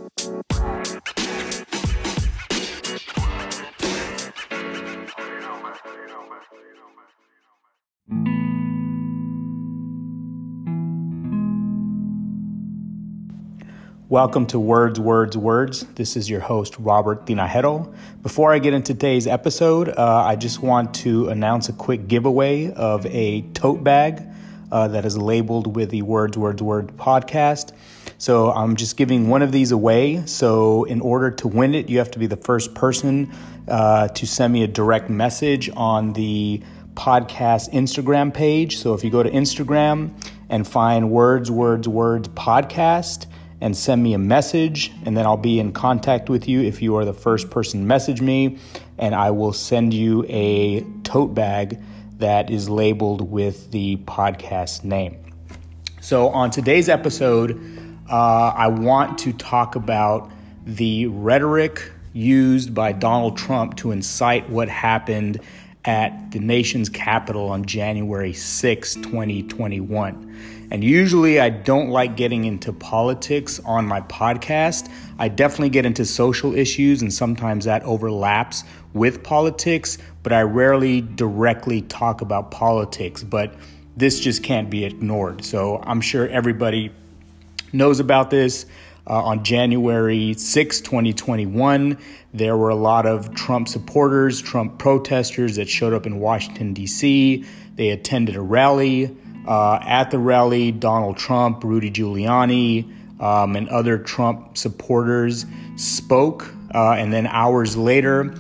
Welcome to Words, Words, Words. This is your host, Robert Tinajero. Before I get into today's episode, I just want to announce a quick giveaway of a tote bag that is labeled with the Words, Words, Words podcast. So I'm just giving one of these away. So in order to win it, you have to be the first person to send me a direct message on the podcast Instagram page. So if you go to Instagram and find Words, Words, Words podcast, and send me a message, and then I'll be in contact with you if you are the first person to message me, and I will send you a tote bag that is labeled with the podcast name. So on today's episode, I want to talk about the rhetoric used by Donald Trump to incite what happened at the nation's capital on January 6, 2021. And usually I don't like getting into politics on my podcast. I definitely get into social issues, and sometimes that overlaps with politics, but I rarely directly talk about politics. But this just can't be ignored. So I'm sure everybody knows about this. On January 6, 2021, there were a lot of Trump supporters, Trump protesters that showed up in Washington, D.C. They attended a rally. At the rally, Donald Trump, Rudy Giuliani, and other Trump supporters spoke. And then hours later,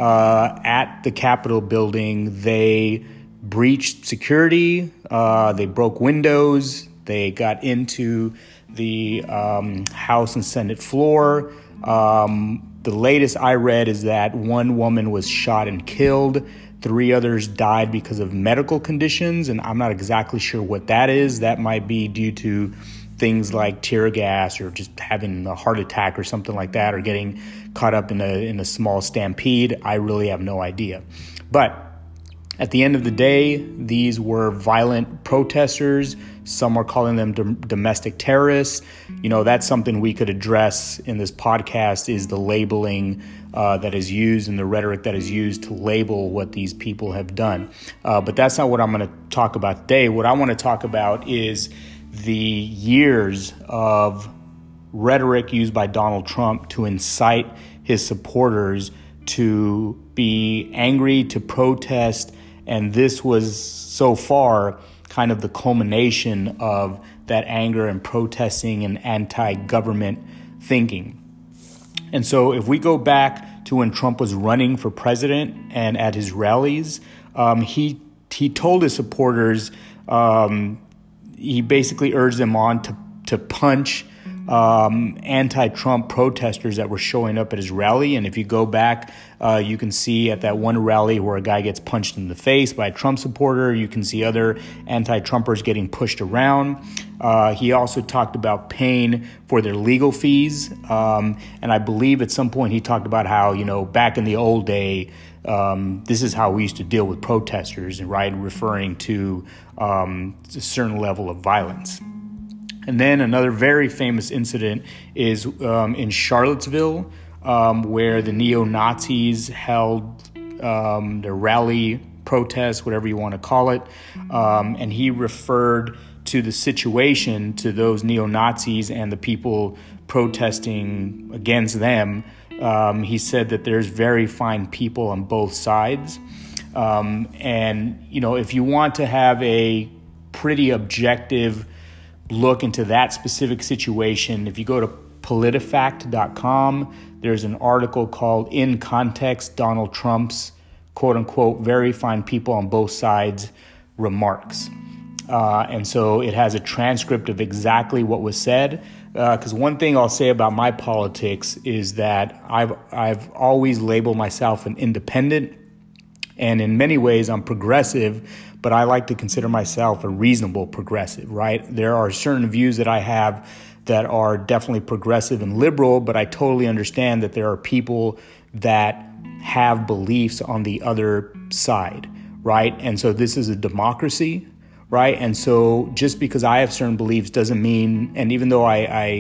at the Capitol building, they breached security. They broke windows. They got into the House and Senate floor. The latest I read is that one woman was shot and killed. 3 others died because of medical conditions, and I'm not exactly sure what that is. That might be due to things like tear gas or just having a heart attack or something like that, or getting caught up in a small stampede. I really have no idea. But at the end of the day, these were violent protesters. Some are calling them domestic terrorists. You know, that's something we could address in this podcast, is the labeling that is used and the rhetoric that is used to label what these people have done. But that's not what I'm going to talk about today. What I want to talk about is the years of rhetoric used by Donald Trump to incite his supporters to be angry, to protest. And this was so far kind of the culmination of that anger and protesting and anti-government thinking. And so if we go back to when Trump was running for president and at his rallies, he told his supporters, he basically urged them on to punch anti-Trump protesters that were showing up at his rally. And if you go back, you can see at that one rally where a guy gets punched in the face by a Trump supporter. You can see other anti-Trumpers getting pushed around. He also talked about paying for their legal fees. And I believe at some point he talked about how, you know, back in the old day, this is how we used to deal with protesters, right? Referring to a certain level of violence. And then another very famous incident is in Charlottesville, where the neo-Nazis held their rally, protest, whatever you want to call it. And he referred to the situation, to those neo-Nazis and the people protesting against them. He said that there's very fine people on both sides. And, you know, if you want to have a pretty objective look into that specific situation, if you go to politifact.com, there's an article called "In Context, Donald Trump's quote unquote very fine people on both sides remarks." And so it has a transcript of exactly what was said. Because one thing I'll say about my politics is that I've always labeled myself an independent, and in many ways I'm progressive, but I like to consider myself a reasonable progressive, right? There are certain views that I have that are definitely progressive and liberal, but I totally understand that there are people that have beliefs on the other side, right? And so this is a democracy, right? And so just because I have certain beliefs doesn't mean, and even though I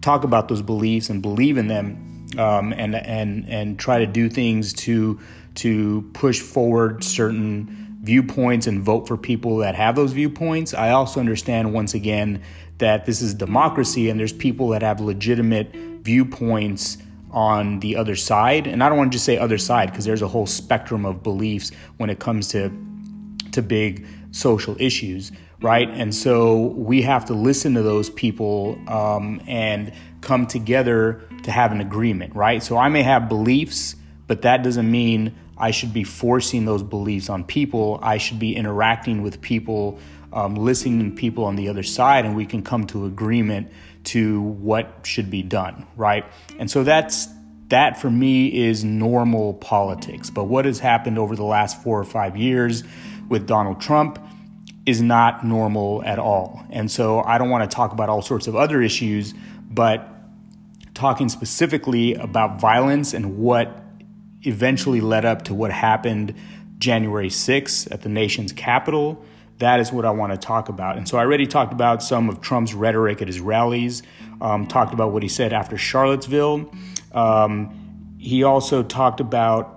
talk about those beliefs and believe in them, and try to do things to push forward certain viewpoints and vote for people that have those viewpoints. I also understand, once again, that this is democracy and there's people that have legitimate viewpoints on the other side. And I don't want to just say other side, because there's a whole spectrum of beliefs when it comes to big social issues, right? And so we have to listen to those people and come together to have an agreement, right? So I may have beliefs, but that doesn't mean I should be forcing those beliefs on people. I should be interacting with people, listening to people on the other side, and we can come to agreement to what should be done, right? And so that for me is normal politics. But what has happened over the last 4 or 5 years with Donald Trump is not normal at all. And so I don't want to talk about all sorts of other issues, but talking specifically about violence and what eventually led up to what happened January 6th at the nation's capital, that is what I want to talk about. And so I already talked about some of Trump's rhetoric at his rallies, talked about what he said after Charlottesville. He also talked about,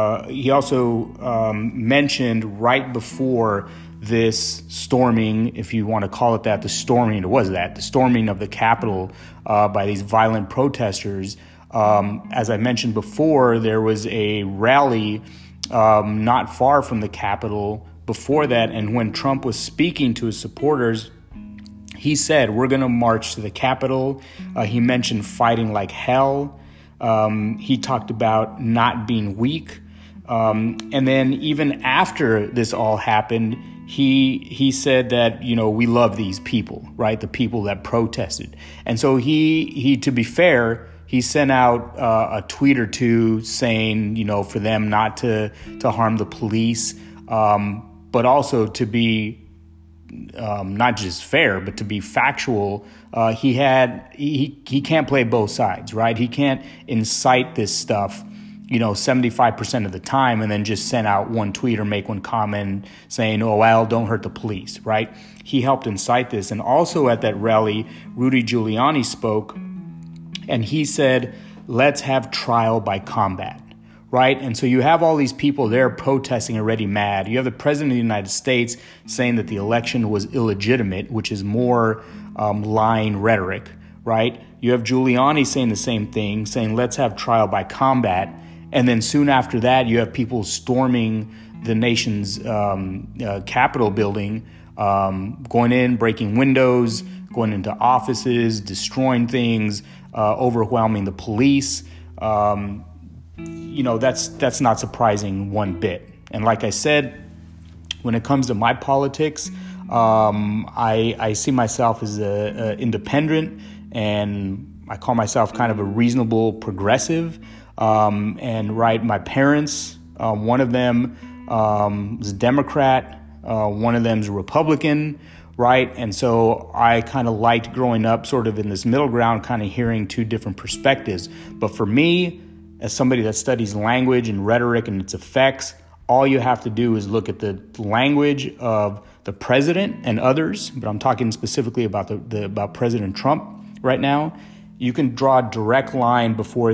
mentioned right before this storming, if you want to call it that, the storming of the Capitol by these violent protesters. As I mentioned before, there was a rally not far from the Capitol before that. And when Trump was speaking to his supporters, he said, "We're going to march to the Capitol." He mentioned fighting like hell. He talked about not being weak. And then even after this all happened, he said that, we love these people, right? The people that protested. And so he to be fair, he sent out a tweet or two saying, for them not to harm the police, but also to be not just fair, but to be factual. He can't play both sides, right? He can't incite this stuff 75% of the time and then just send out one tweet or make one comment saying, "Oh, well, don't hurt the police," right? He helped incite this. And also at that rally, Rudy Giuliani spoke, and he said, "Let's have trial by combat," right? And so you have all these people there protesting, already mad. You have the president of the United States saying that the election was illegitimate, which is more lying rhetoric, right? You have Giuliani saying the same thing, saying, "Let's have trial by combat." And then soon after that, you have people storming the nation's Capitol building, going in, breaking windows, going into offices, destroying things, overwhelming the police. That's not surprising one bit. And like I said, when it comes to my politics, I see myself as a independent, and I call myself kind of a reasonable progressive. My parents, one of them is a Democrat, one of them is a Republican, right? And so I kind of liked growing up sort of in this middle ground, kind of hearing two different perspectives. But for me, as somebody that studies language and rhetoric and its effects, all you have to do is look at the language of the president and others, but I'm talking specifically about about President Trump right now. You can draw a direct line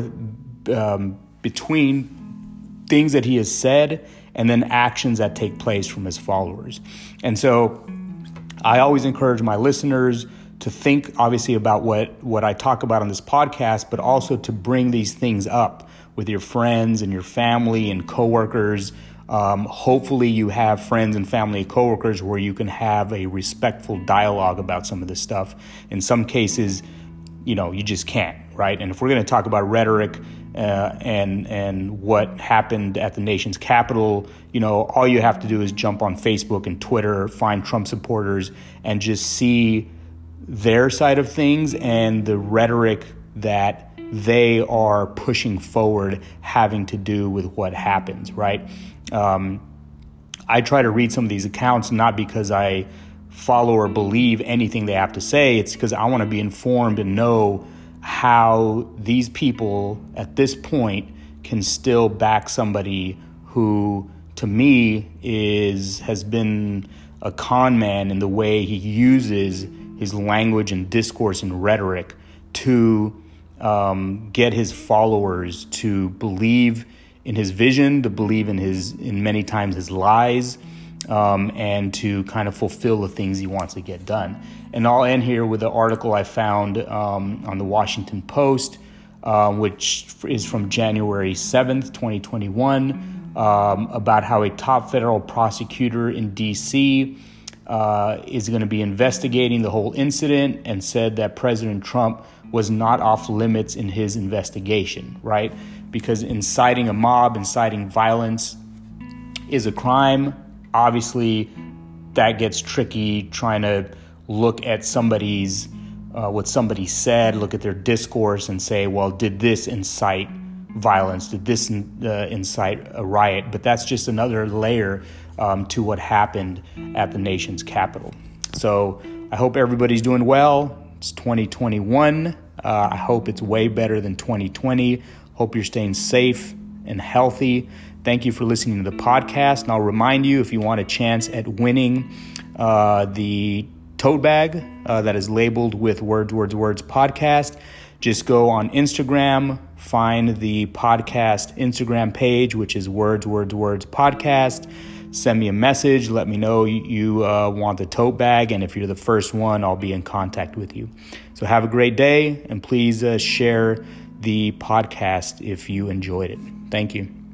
between things that he has said and then actions that take place from his followers. And so I always encourage my listeners to think obviously about what I talk about on this podcast, but also to bring these things up with your friends and your family and coworkers. Hopefully you have friends and family and coworkers where you can have a respectful dialogue about some of this stuff. In some cases, you just can't, right? And if we're going to talk about rhetoric and what happened at the nation's capital, all you have to do is jump on Facebook and Twitter, find Trump supporters, and just see their side of things and the rhetoric that they are pushing forward having to do with what happens, right? I try to read some of these accounts not because I follow or believe anything they have to say. It's because I want to be informed and know how these people at this point can still back somebody who, to me, has been a con man in the way he uses his language and discourse and rhetoric to get his followers to believe in his vision, to believe in many times his lies, and to kind of fulfill the things he wants to get done. And I'll end here with an article I found on the Washington Post, which is from January 7th, 2021, about how a top federal prosecutor in D.C. is going to be investigating the whole incident, and said that President Trump was not off limits in his investigation, right? Because inciting a mob, inciting violence is a crime. Obviously, that gets tricky, trying to look at somebody's, what somebody said, look at their discourse and say, well, did this incite violence? Did this incite a riot? But that's just another layer to what happened at the nation's capital. So I hope everybody's doing well. It's 2021. I hope it's way better than 2020. Hope you're staying safe and healthy. Thank you for listening to the podcast. And I'll remind you, if you want a chance at winning the tote bag that is labeled with Words, Words, Words podcast, just go on Instagram, find the podcast Instagram page, which is Words, Words, Words podcast. Send me a message. Let me know you want the tote bag. And if you're the first one, I'll be in contact with you. So have a great day, and please share the podcast if you enjoyed it. Thank you.